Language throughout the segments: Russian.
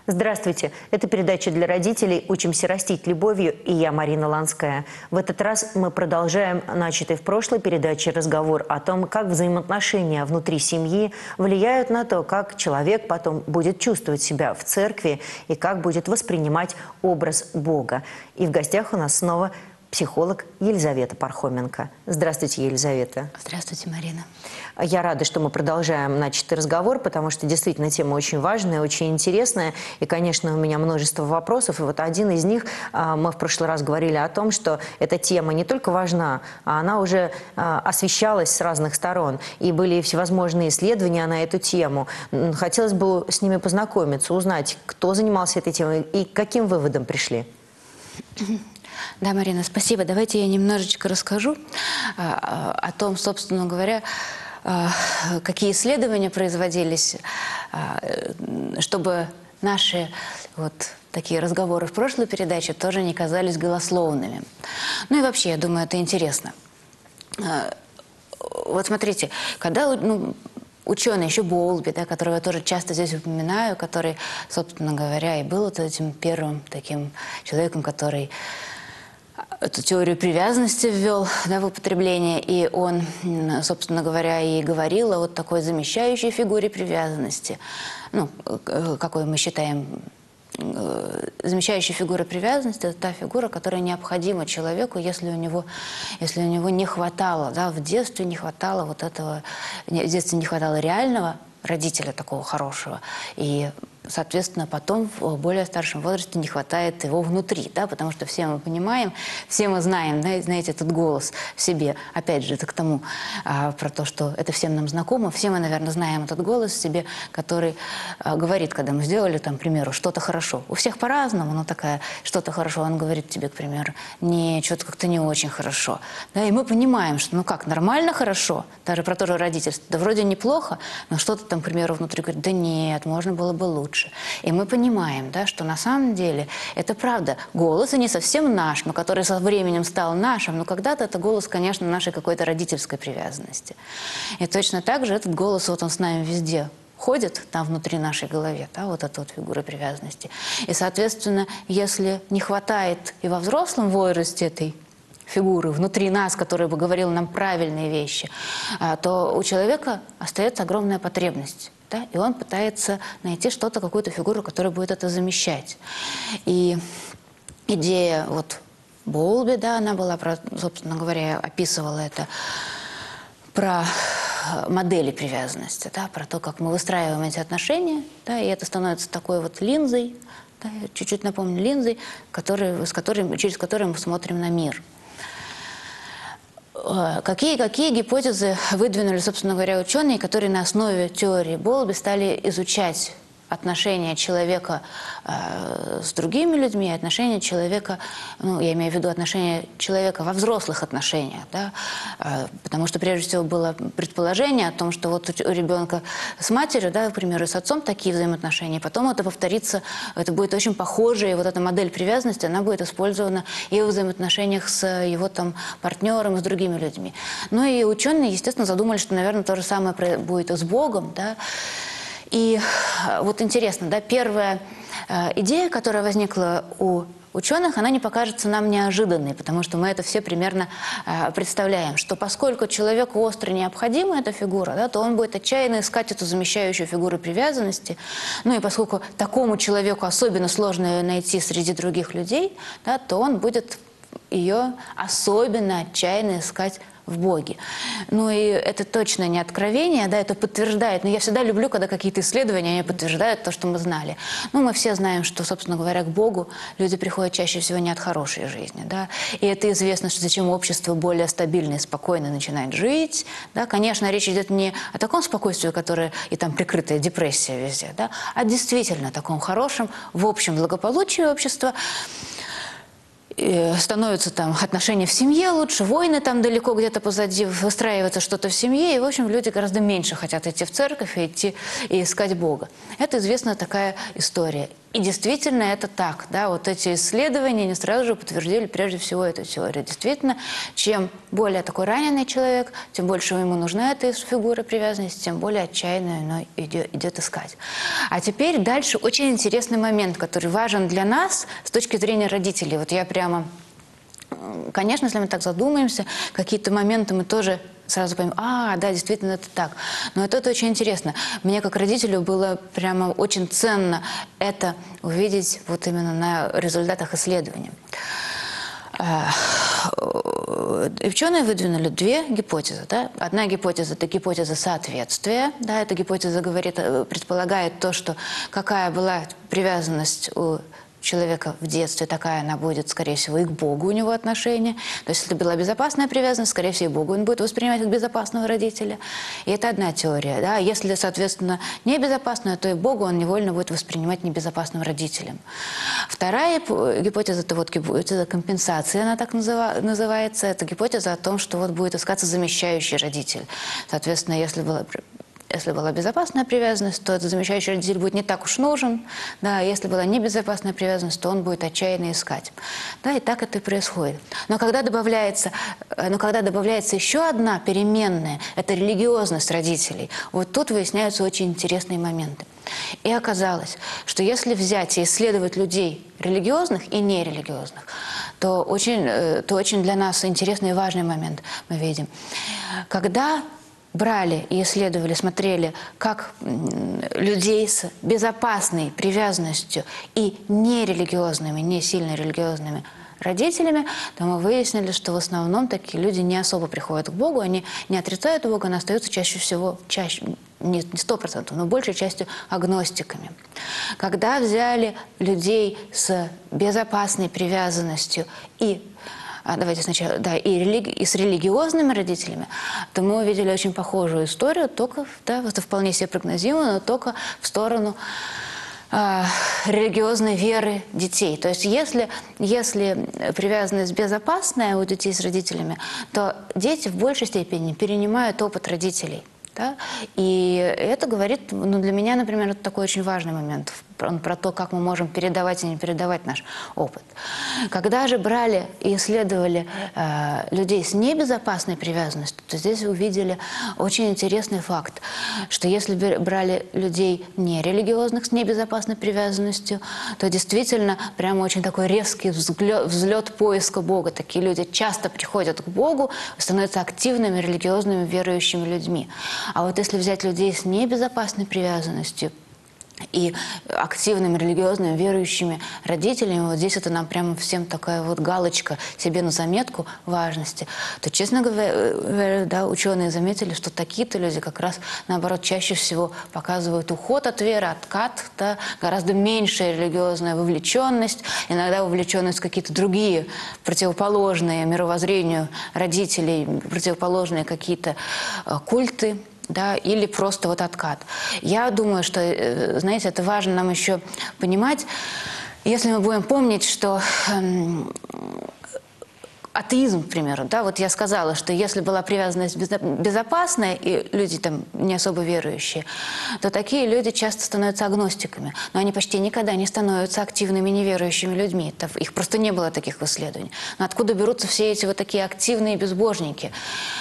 Здравствуйте! Это передача для родителей «Учимся растить любовью» и я, Марина Ланская. В этот раз мы продолжаем начатый в прошлой передаче разговор о том, как взаимоотношения внутри семьи влияют на то, как человек потом будет чувствовать себя в церкви и как будет воспринимать образ Бога. И в гостях у нас снова психолог Елизавета Пархоменко. Здравствуйте, Елизавета. Здравствуйте, Марина. Я рада, что мы продолжаем начатый разговор, потому что действительно тема очень важная, очень интересная. И, конечно, у меня множество вопросов. И вот один из них, мы в прошлый раз говорили о том, что эта тема не только важна, а она уже освещалась с разных сторон. И были всевозможные исследования на эту тему. Хотелось бы с ними познакомиться, узнать, кто занимался этой темой и к каким выводам пришли. Да, Марина, спасибо. Давайте я немножечко расскажу о том, собственно говоря, какие исследования производились, чтобы наши вот такие разговоры в прошлой передаче тоже не казались голословными. Ну и вообще, я думаю, это интересно. Вот смотрите, когда ученый, еще Боулби, да, которого я тоже часто здесь упоминаю, который, собственно говоря, и был вот этим первым таким человеком, который эту теорию привязанности ввел, да, в употребление, и он, собственно говоря, и говорил о вот такой замещающей фигуре привязанности, ну, какой мы считаем замещающей фигурой привязанности, это та фигура, которая необходима человеку, если у него не хватало, да, в детстве не хватало вот этого, в детстве не хватало реального родителя такого хорошего, и соответственно, потом в более старшем возрасте не хватает его внутри, да, потому что все мы понимаем, все мы знаем, да, знаете, этот голос в себе, опять же, это к тому, про то, что это всем нам знакомо, все мы, наверное, знаем этот голос в себе, который говорит, когда мы сделали, там, к примеру, что-то хорошо. У всех по-разному, но такая, что-то хорошо, он говорит тебе, к примеру, не, что-то как-то не очень хорошо. Да, и мы понимаем, что, ну как, нормально хорошо, даже про то же родительство, да вроде неплохо, но что-то там, к примеру, внутри говорит, да нет, можно было бы лучше. И мы понимаем, да, что на самом деле это правда. Голос и не совсем наш, но который со временем стал нашим, но когда-то это голос, конечно, нашей какой-то родительской привязанности. И точно так же этот голос, вот он с нами везде ходит, там внутри нашей голове, да, вот эта вот фигура привязанности. И, соответственно, если не хватает и во взрослом возрасте этой фигуры внутри нас, которая бы говорила нам правильные вещи, то у человека остается огромная потребность. Да? И он пытается найти что-то, какую-то фигуру, которая будет это замещать. И идея вот Боулби, да, она была, собственно говоря, описывала это, про модели привязанности, да, про то, как мы выстраиваем эти отношения, да, и это становится такой вот линзой, да, чуть-чуть напомню, линзой, через которую мы смотрим на мир. Какие гипотезы выдвинули, собственно говоря, ученые, которые на основе теории Боулби стали изучать отношения человека с другими людьми, отношения человека, ну, я имею в виду отношения человека во взрослых отношениях, да, потому что прежде всего было предположение о том, что вот у ребенка с матерью, да, к примеру, с отцом такие взаимоотношения, потом это повторится, это будет очень похоже, и вот эта модель привязанности, она будет использована и в взаимоотношениях с его там партнером, и с другими людьми. Ну и ученые, естественно, задумались, что, наверное, то же самое будет и с Богом, да. И вот интересно, да, первая идея, которая возникла у ученых, она не покажется нам неожиданной, потому что мы это все примерно представляем, что поскольку человеку остро необходима эта фигура, да, то он будет отчаянно искать эту замещающую фигуру привязанности. Ну и поскольку такому человеку особенно сложно ее найти среди других людей, да, то он будет ее особенно отчаянно искать в Боге. Ну и это точно не откровение, да, это подтверждает. Но я всегда люблю, когда какие-то исследования они подтверждают то, что мы знали. Ну, мы все знаем, что, собственно говоря, к Богу люди приходят чаще всего не от хорошей жизни, да. И это известно, что зачем общество более стабильно и спокойно начинает жить, да. Конечно, речь идет не о таком спокойствии, которое и там прикрытая депрессия везде, да, а действительно о таком хорошем, в общем благополучии общества. Становятся там отношения в семье лучше, войны там далеко где-то позади, выстраивается что-то в семье, и, в общем, люди гораздо меньше хотят идти в церковь и идти и искать Бога. Это известная такая история. И действительно это так, да, вот эти исследования не сразу же подтвердили прежде всего эту теорию. Действительно, чем более такой раненый человек, тем больше ему нужна эта фигура привязанности, тем более отчаянно она идет искать. А теперь дальше очень интересный момент, который важен для нас с точки зрения родителей. Вот я прямо, конечно, если мы так задумаемся, какие-то моменты мы тоже сразу поймем, да, действительно, это так. Но это очень интересно. Мне, как родителю, было прямо очень ценно это увидеть вот именно на результатах исследований. Ученые выдвинули две гипотезы. Да? Одна гипотеза – это гипотеза соответствия. Да? Эта гипотеза предполагает то, что какая была привязанность у человека в детстве, такая она будет, скорее всего, и к Богу у него отношение. То есть, если была безопасная привязанность, скорее всего, и Богу он будет воспринимать как безопасного родителя. И это одна теория. Да? Если, соответственно, небезопасную, то и Богу он невольно будет воспринимать небезопасным родителем. Вторая гипотеза – это вот гипотеза компенсации, она так называется. Это гипотеза о том, что вот будет искаться замещающий родитель. Соответственно, если была безопасная привязанность, то этот замещающий родитель будет не так уж нужен. Да, если была небезопасная привязанность, то он будет отчаянно искать. Да, и так это и происходит. Но когда добавляется еще одна переменная, это религиозность родителей, вот тут выясняются очень интересные моменты. И оказалось, что если взять и исследовать людей религиозных и нерелигиозных, то очень для нас интересный и важный момент мы видим. Когда брали и исследовали, смотрели, как людей с безопасной привязанностью и нерелигиозными, не сильно религиозными родителями, то мы выяснили, что в основном такие люди не особо приходят к Богу, они не отрицают Бога, но остаются чаще всего, не 100%, но большей частью агностиками. Когда взяли людей с безопасной привязанностью и давайте сначала, да, и с религиозными родителями, то мы увидели очень похожую историю, только, да, это вполне себе прогнозируемо, но только в сторону религиозной веры детей. То есть если привязанность безопасная у детей с родителями, то дети в большей степени перенимают опыт родителей. Да? И это говорит, для меня, например, это такой очень важный момент про то, как мы можем передавать и не передавать наш опыт. Когда же брали и исследовали людей с небезопасной привязанностью, то здесь увидели очень интересный факт, что если брали людей нерелигиозных с небезопасной привязанностью, то действительно прямо очень такой резкий взлет поиска Бога. Такие люди часто приходят к Богу, становятся активными религиозными верующими людьми. А вот если взять людей с небезопасной привязанностью и активными религиозными верующими родителями, вот здесь это нам прямо всем такая вот галочка себе на заметку важности, то, честно говоря, да, ученые заметили, что такие-то люди как раз, наоборот, чаще всего показывают уход от веры, откат, да, гораздо меньшая религиозная вовлеченность, иногда вовлеченность в какие-то другие противоположные мировоззрению родителей, противоположные какие-то культы. Да, или просто вот откат. Я думаю, что, знаете, это важно нам еще понимать, если мы будем помнить, что атеизм, к примеру, да, вот я сказала, что если была привязанность безопасная, и люди там не особо верующие, то такие люди часто становятся агностиками, но они почти никогда не становятся активными неверующими людьми. Их просто не было таких исследований. Но откуда берутся все эти вот такие активные безбожники?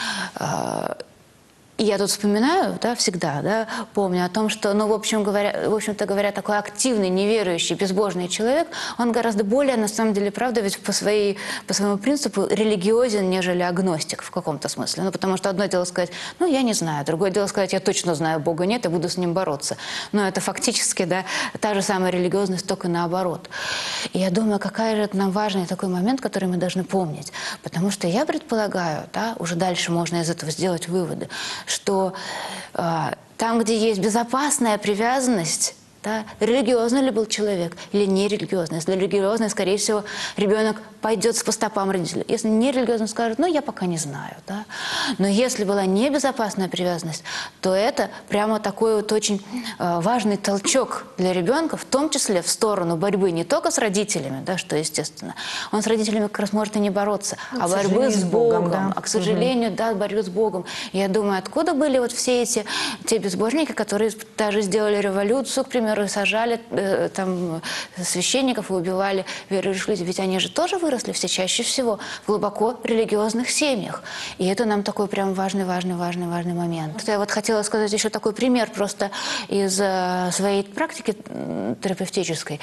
И я тут вспоминаю, да, всегда, да, помню о том, что, в общем-то говоря, такой активный, неверующий, безбожный человек, он гораздо более, на самом деле, правда, ведь по своему принципу религиозен, нежели агностик в каком-то смысле. Потому что одно дело сказать, я не знаю, другое дело сказать, я точно знаю, Бога нет, и буду с ним бороться. Но это фактически, да, та же самая религиозность, только наоборот. И я думаю, какая же это нам важный такой момент, который мы должны помнить. Потому что я предполагаю, да, уже дальше можно из этого сделать выводы, что там, где есть безопасная привязанность, да, религиозный ли был человек или нерелигиозный. Если религиозный, скорее всего, ребенок пойдет по стопам родителей. Если нерелигиозный, скажет, я пока не знаю. Да? Но если была небезопасная привязанность, то это прямо такой вот очень важный толчок для ребенка, в том числе в сторону борьбы не только с родителями, да, что естественно. Он с родителями как раз может и не бороться, а борьбы с Богом. Да. А, к сожалению, да, борьбу с Богом. Я думаю, откуда были вот все те безбожники, которые даже сделали революцию, к примеру, примеру, и сажали там священников и убивали верующих людей. Ведь они же тоже выросли все чаще всего в глубоко религиозных семьях. И это нам такой прям важный момент. Я вот хотела сказать еще такой пример просто из своей практики терапевтической.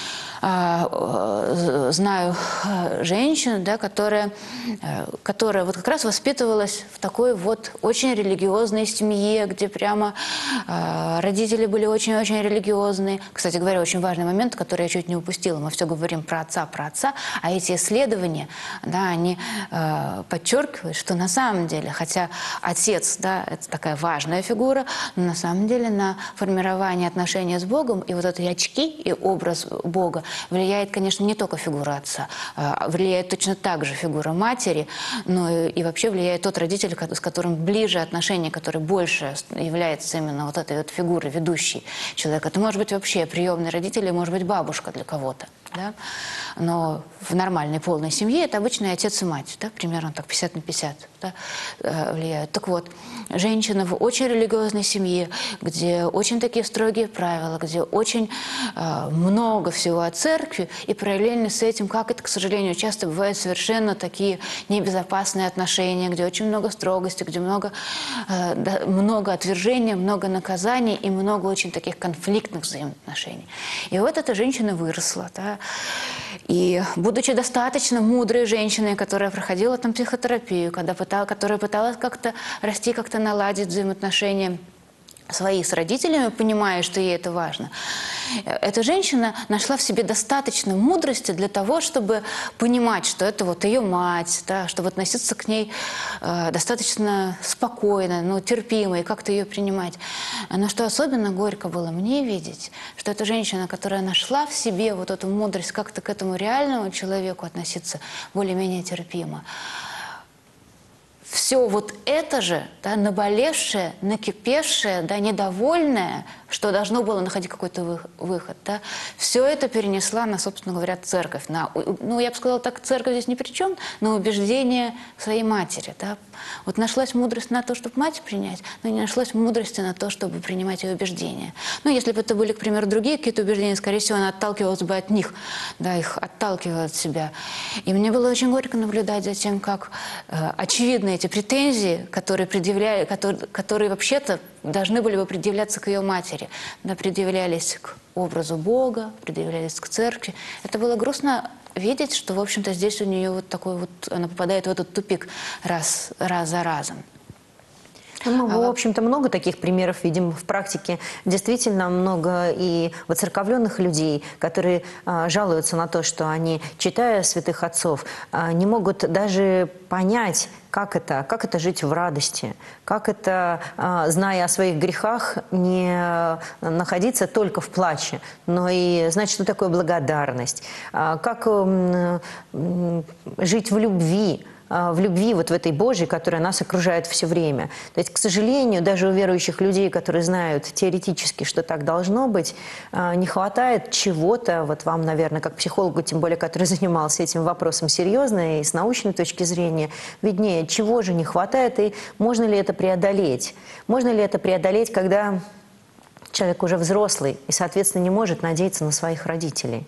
Знаю женщину, да, которая вот как раз воспитывалась в такой вот очень религиозной семье, где прямо родители были очень-очень религиозные. Кстати говоря, очень важный момент, который я чуть не упустила. Мы все говорим про отца, а эти исследования, да, они подчеркивают, что на самом деле, хотя отец, да, это такая важная фигура, но на самом деле на формирование отношений с Богом и вот эти очки и образ Бога влияет, конечно, не только фигура отца, влияет точно так же фигура матери, но и вообще влияет тот родитель, с которым ближе отношения, который больше является именно вот этой вот фигурой, ведущей человека. Это может быть вообще приемный родитель, или может быть бабушка для кого-то. Да? Но в нормальной полной семье это обычный отец и мать, да? Примерно так 50 на 50, да? Влияют. Так вот, женщина в очень религиозной семье, где очень такие строгие правила, где очень много всего о церкви, и параллельно с этим, как это, к сожалению, часто бывают совершенно такие небезопасные отношения, где очень много строгости, где много отвержения, много наказаний и много очень таких конфликтных взаимоотношений. И вот эта женщина выросла, да? И будучи достаточно мудрой женщиной, которая проходила там психотерапию, которая пыталась как-то расти, как-то наладить взаимоотношения свои с родителями, понимая, что ей это важно, эта женщина нашла в себе достаточно мудрости для того, чтобы понимать, что это вот ее мать, да, чтобы относиться к ней достаточно спокойно, ну, терпимо и как-то ее принимать. Но что особенно горько было мне видеть, что эта женщина, которая нашла в себе вот эту мудрость как-то к этому реальному человеку относиться более-менее терпимо, все вот это же, да, наболевшее, накипевшее, да, недовольное, что должно было находить какой-то выход, да, все это перенесла на, собственно говоря, церковь. Ну, я бы сказала так, церковь здесь ни при чем, на убеждение своей матери. Да. Вот нашлась мудрость на то, чтобы мать принять, но не нашлась мудрости на то, чтобы принимать ее убеждения. Ну, если бы это были, к примеру, другие какие-то убеждения, скорее всего, она отталкивалась бы от них, да, их отталкивала от себя. И мне было очень горько наблюдать за тем, как очевидно эти претензии, которые вообще-то должны были бы предъявляться к ее матери, да, предъявлялись к образу Бога, предъявлялись к церкви. Это было грустно видеть, что, в общем-то, здесь у нее вот такой вот, она попадает в этот тупик раз за разом. Мы, в общем-то, много таких примеров видим в практике. Действительно много и воцерковленных людей, которые жалуются на то, что они, читая святых отцов, не могут даже понять, как это жить в радости, как это, зная о своих грехах, не находиться только в плаче, но и знать, что такое благодарность, как жить в любви вот в этой Божьей, которая нас окружает все время. То есть, к сожалению, даже у верующих людей, которые знают теоретически, что так должно быть, не хватает чего-то, вот вам, наверное, как психологу, тем более, который занимался этим вопросом серьезно и с научной точки зрения, виднее, чего же не хватает и можно ли это преодолеть. Можно ли это преодолеть, когда человек уже взрослый и, соответственно, не может надеяться на своих родителей?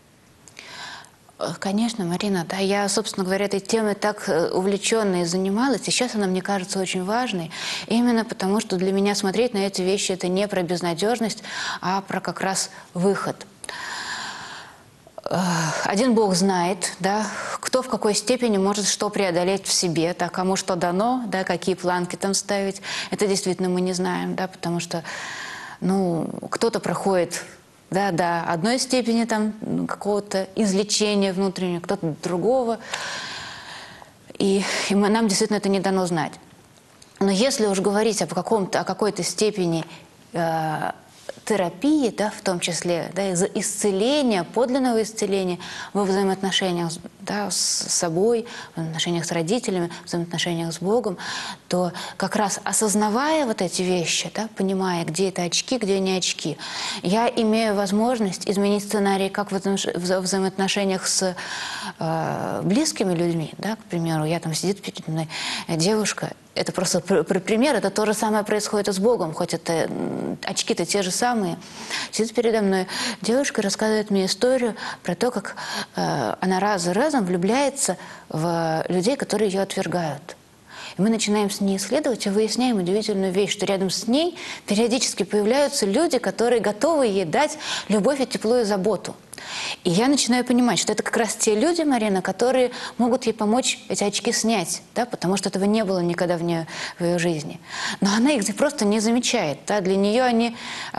Конечно, Марина, да, я, собственно говоря, этой темой так увлеченно и занималась, и сейчас она мне кажется очень важной, именно потому, что для меня смотреть на эти вещи это не про безнадежность, а про как раз выход. Один Бог знает, да, кто в какой степени может что преодолеть в себе, да, кому что дано, да, какие планки там ставить, это действительно мы не знаем, да, потому что, ну, кто-то проходит до одной степени там какого-то излечения внутреннего, кто-то другого. И нам действительно это не дано знать. Но если уж говорить о какой-то степени терапии, да, в том числе, да, исцеления, подлинного исцеления во взаимоотношениях, да, с собой, в отношениях с родителями, в взаимоотношениях с Богом, то как раз осознавая вот эти вещи, да, понимая, где это очки, где не очки, я имею возможность изменить сценарий как в взаимоотношениях с близкими людьми, да, к примеру, там сидит перед мной девушка, это просто пример, это то же самое происходит и с Богом, хоть это очки-то те же самые. Сидит передо мной девушка и рассказывает мне историю про то, как она раз за разом влюбляется в людей, которые ее отвергают. И мы начинаем с ней исследовать и выясняем удивительную вещь, что рядом с ней периодически появляются люди, которые готовы ей дать любовь и тепло и заботу. И я начинаю понимать, что это как раз те люди, Марина, которые могут ей помочь эти очки снять, да, потому что этого не было никогда в ее жизни. Но она их просто не замечает. Да, для нее они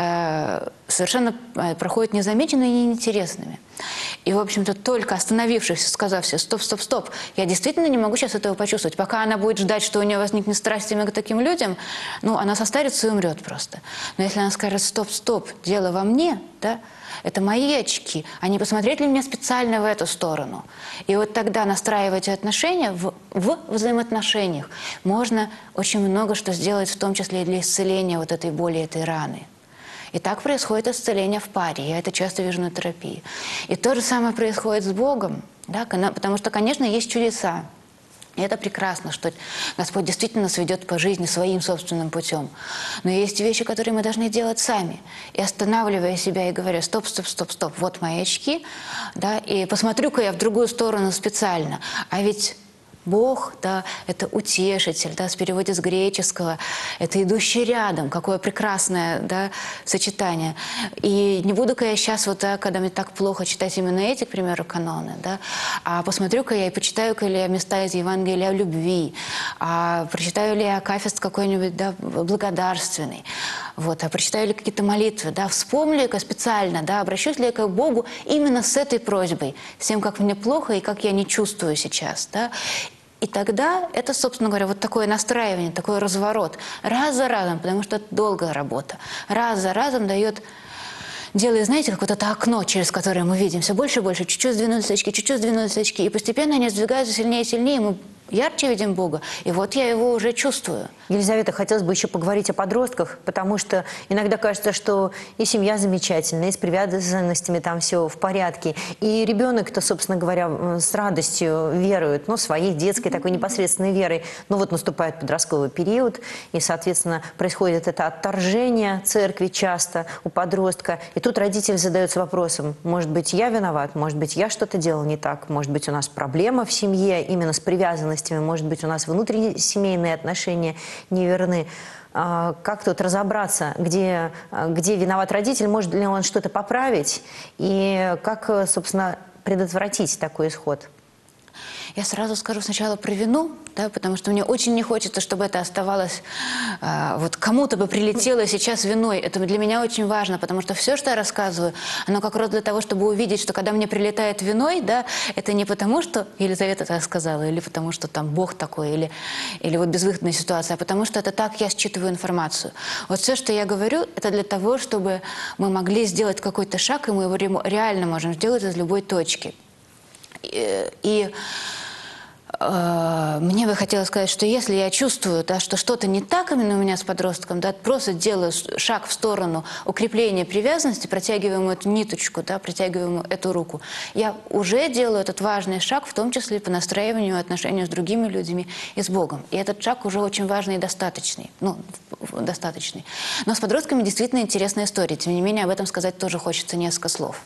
совершенно проходят незамеченными и неинтересными. И, в общем-то, только остановившись, сказав себе: стоп, стоп, стоп, я действительно не могу сейчас этого почувствовать. Пока она будет ждать, что у нее возникнет страсть именно к таким людям, ну, она состарится и умрет просто. Но если она скажет: стоп, стоп, дело во мне, да, это мои очки, а не посмотреть ли мне специально в эту сторону. И вот тогда, настраивая эти отношения, в взаимоотношениях можно очень много что сделать, в том числе и для исцеления вот этой боли, этой раны. И так происходит исцеление в паре. Я это часто вижу на терапии. И то же самое происходит с Богом, да, потому что, конечно, есть чудеса. И это прекрасно, что Господь действительно нас ведет по жизни своим собственным путем. Но есть вещи, которые мы должны делать сами. И останавливая себя и говоря: стоп, стоп, стоп, стоп, вот мои очки, да, и посмотрю-ка я в другую сторону специально. А ведь Бог, да, это утешитель, да, с перевода с греческого, это идущий рядом, какое прекрасное, да, сочетание. И не буду-ка я сейчас, вот, да, когда мне так плохо, читать именно эти, к примеру, каноны, да, а посмотрю-ка я и почитаю-ка ли я места из Евангелия о любви, а прочитаю ли я акафист какой-нибудь, да, благодарственный, вот, а прочитаю ли какие-то молитвы, да, вспомню-ка специально, да, обращусь ли я к Богу именно с этой просьбой, с тем, как мне плохо и как я не чувствую сейчас, да. И тогда это, собственно говоря, вот такое настраивание, такой разворот. Раз за разом, потому что это долгая работа. Раз за разом дает, делая, знаете, как вот это окно, через которое мы видим все больше и больше. Чуть-чуть сдвинулись очки, чуть-чуть сдвинулись очки. И постепенно они сдвигаются сильнее и сильнее. Мы ярче видим Бога. И вот я его уже чувствую. Елизавета, хотелось бы еще поговорить о подростках, потому что иногда кажется, что и семья замечательная, и с привязанностями там все в порядке. И ребенок-то, собственно говоря, с радостью верует, ну, своей детской такой непосредственной верой. Но вот наступает подростковый период, и, соответственно, происходит это отторжение церкви часто у подростка. И тут родитель задается вопросом: может быть, я виноват, может быть, я что-то делал не так, может быть, у нас проблема в семье именно с привязанностью, может быть, у нас внутренние семейные отношения неверны. Как тут разобраться, где виноват родитель, может ли он что-то поправить, и как, собственно, предотвратить такой исход? Я сразу скажу сначала про вину, да, потому что мне очень не хочется, чтобы это оставалось, вот кому-то бы прилетело сейчас виной. Это для меня очень важно, потому что все, что я рассказываю, оно как раз для того, чтобы увидеть, что когда мне прилетает виной, да, это не потому, что Елизавета так сказала, или потому что там Бог такой, или вот безвыходная ситуация, а потому что это так я считываю информацию. Вот все, что я говорю, это для того, чтобы мы могли сделать какой-то шаг, и мы его реально можем сделать из любой точки. И мне бы хотелось сказать, что если я чувствую, да, что что-то не так именно у меня с подростком, да, просто делаю шаг в сторону укрепления привязанности, протягиваю ему эту ниточку, да, протягиваю ему эту руку, я уже делаю этот важный шаг, в том числе по настраиванию отношений с другими людьми и с Богом. И этот шаг уже очень важный и достаточный. Ну, достаточный. Но с подростками действительно интересная история. Тем не менее, об этом сказать тоже хочется несколько слов.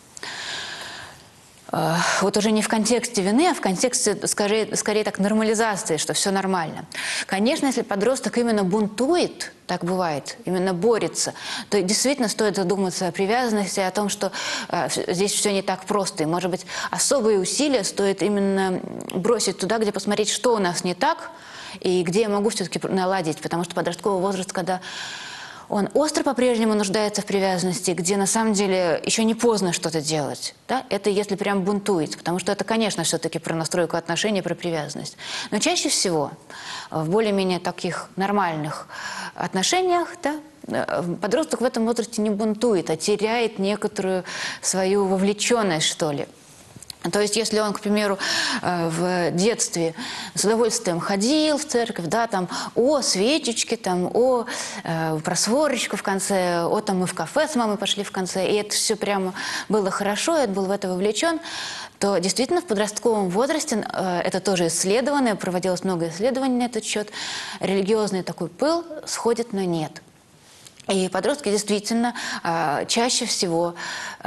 Вот уже не в контексте вины, а в контексте, скорее так, нормализации, что все нормально. Конечно, если подросток именно бунтует, так бывает, именно борется, то действительно стоит задуматься о привязанности, о том, что здесь все не так просто. И, может быть, особые усилия стоит именно бросить туда, где посмотреть, что у нас не так, и где я могу все-таки наладить. Потому что подростковый возраст, когда он остро по-прежнему нуждается в привязанности, где на самом деле еще не поздно что-то делать. Да? Это если прям бунтует, потому что это, конечно, все-таки про настройку отношений, про привязанность. Но чаще всего в более-менее таких нормальных отношениях, да, подросток в этом возрасте не бунтует, а теряет некоторую свою вовлеченность, что ли. То есть, если он, к примеру, в детстве с удовольствием ходил в церковь, да, там, о, свечечки, там, о, просворочку в конце, о, там, мы в кафе с мамой пошли в конце, и это все прямо было хорошо, это был в это вовлечен, то действительно в подростковом возрасте, это тоже исследовано, проводилось много исследований на этот счет, религиозный такой пыл сходит на нет. И подростки действительно чаще всего,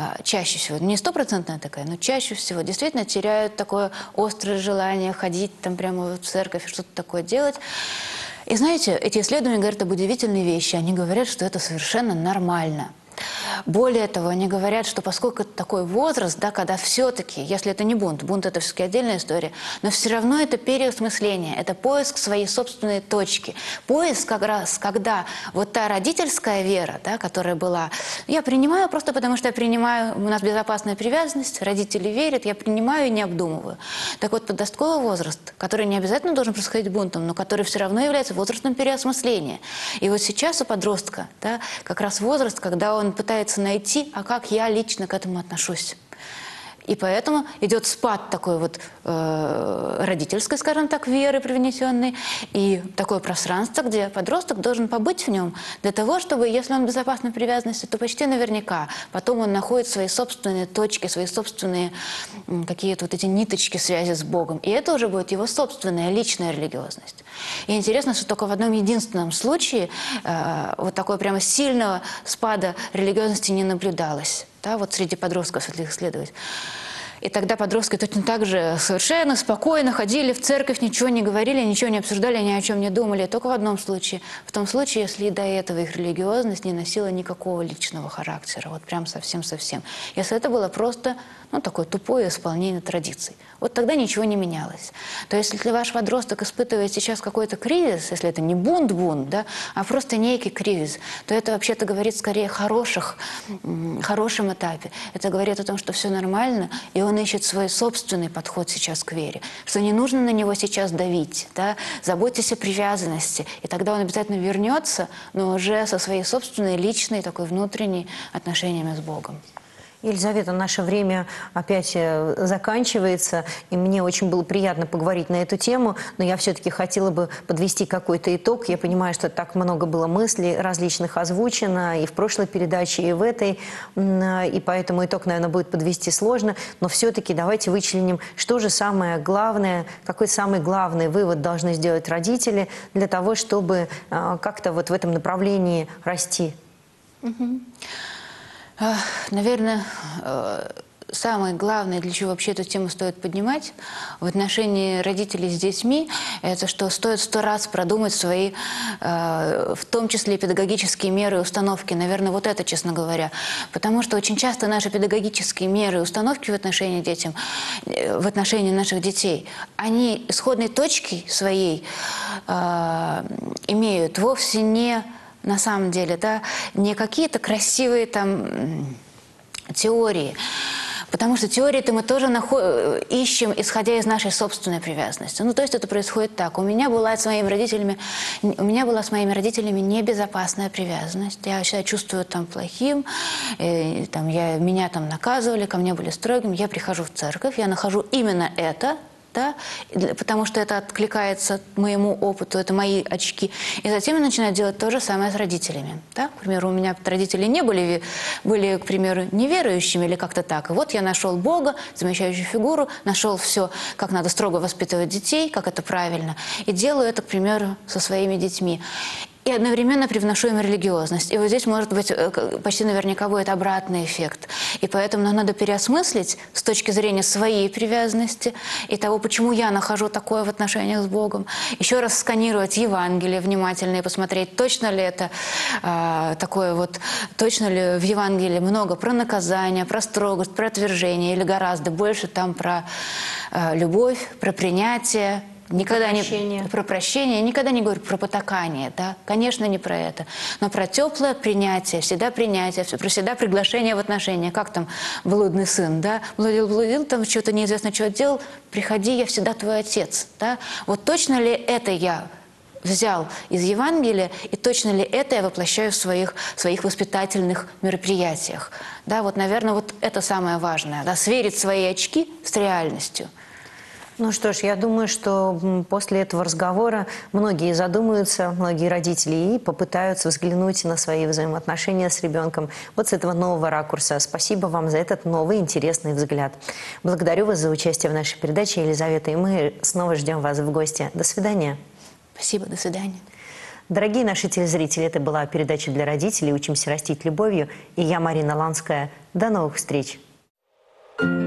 не стопроцентная такая, но чаще всего действительно теряют такое острое желание ходить там прямо в церковь, что-то такое делать. И знаете, эти исследования говорят об удивительной вещи. Они говорят, что это совершенно нормально. Более того, они говорят, что поскольку это такой возраст, да, когда все-таки, если это не бунт, бунт это все-таки отдельная история, но все равно это переосмысление, это поиск своей собственной точки. Поиск как раз, когда вот та родительская вера, да, которая была, я принимаю просто потому, что я принимаю, у нас безопасная привязанность, родители верят, я принимаю и не обдумываю. Так вот, подростковый возраст, который не обязательно должен происходить бунтом, но который все равно является возрастом переосмысления. И вот сейчас у подростка, да, как раз возраст, когда он пытается найти, а как я лично к этому отношусь. И поэтому идет спад такой вот родительской, скажем так, веры привнесенной, и такое пространство, где подросток должен побыть в нем для того, чтобы, если он в безопасной привязанности, то почти наверняка потом он находит свои собственные точки, свои собственные какие-то вот эти ниточки связи с Богом. И это уже будет его собственная личная религиозность. И интересно, что только в одном единственном случае вот такого прямо сильного спада религиозности не наблюдалось. Да, вот среди подростков, если их исследовать. И тогда подростки точно так же совершенно спокойно ходили в церковь, ничего не говорили, ничего не обсуждали, ни о чем не думали. Только в одном случае. В том случае, если и до этого их религиозность не носила никакого личного характера. Вот прям совсем-совсем. Если это было просто, ну, такое тупое исполнение традиций. Вот тогда ничего не менялось. То есть, если ваш подросток испытывает сейчас какой-то кризис, если это не бунт-бунт, да, а просто некий кризис, то это вообще-то говорит скорее о хорошем этапе. Это говорит о том, что все нормально, и он ищет свой собственный подход сейчас к вере. Что не нужно на него сейчас давить, да, заботьтесь о привязанности, и тогда он обязательно вернется, но уже со своей собственной, личной, такой внутренней отношениями с Богом. Елизавета, наше время опять заканчивается, и мне очень было приятно поговорить на эту тему, но я все-таки хотела бы подвести какой-то итог. Я понимаю, что так много было мыслей различных озвучено и в прошлой передаче, и в этой, и поэтому итог, наверное, будет подвести сложно, но все-таки давайте вычленим, что же самое главное, какой самый главный вывод должны сделать родители для того, чтобы как-то вот в этом направлении расти. Наверное, самое главное, для чего вообще эту тему стоит поднимать в отношении родителей с детьми, это что стоит 100 раз продумать свои, в том числе педагогические меры и установки. Наверное, вот это, честно говоря. Потому что очень часто наши педагогические меры и установки в отношении детям, в отношении наших детей, они исходной точки своей имеют вовсе не... На самом деле, да, не какие-то красивые там теории. Потому что теории-то мы тоже ищем, исходя из нашей собственной привязанности. Ну, то есть это происходит так. У меня была с моими родителями небезопасная привязанность. Я себя чувствую там плохим, меня там наказывали, ко мне были строгими. Я прихожу в церковь, я нахожу именно это, да, потому что это откликается моему опыту, это мои очки. И затем я начинаю делать то же самое с родителями. Да? К примеру, у меня родители не были, к примеру, неверующими или как-то так. И вот я нашел Бога, замещающую фигуру, нашел все, как надо строго воспитывать детей, как это правильно. И делаю это, к примеру, со своими детьми. И одновременно привношу им религиозность. И вот здесь, может быть, почти наверняка будет обратный эффект. И поэтому нам надо переосмыслить с точки зрения своей привязанности и того, почему я нахожу такое в отношениях с Богом. Еще раз сканировать Евангелие внимательно и посмотреть, точно ли это такое вот, точно ли в Евангелии много про наказание, про строгость, про отвержение, или гораздо больше там про любовь, про принятие. Никогда не про прощение, никогда не говорю про потакание, да, конечно, не про это, но про теплое принятие, всегда приглашение в отношения, как там блудный сын, да, блудил, там что-то неизвестно что делал, приходи, я всегда твой отец, да, вот точно ли это я взял из Евангелия, и точно ли это я воплощаю в своих воспитательных мероприятиях. Да, вот, наверное, вот это самое важное, да, сверить свои очки с реальностью. Ну что ж, я думаю, что после этого разговора многие задумаются, многие родители и попытаются взглянуть на свои взаимоотношения с ребенком вот с этого нового ракурса. Спасибо вам за этот новый интересный взгляд. Благодарю вас за участие в нашей передаче, Елизавета, и мы снова ждем вас в гости. До свидания. Спасибо, до свидания. Дорогие наши телезрители, это была передача для родителей «Учимся растить любовью», и я, Марина Ланская. До новых встреч!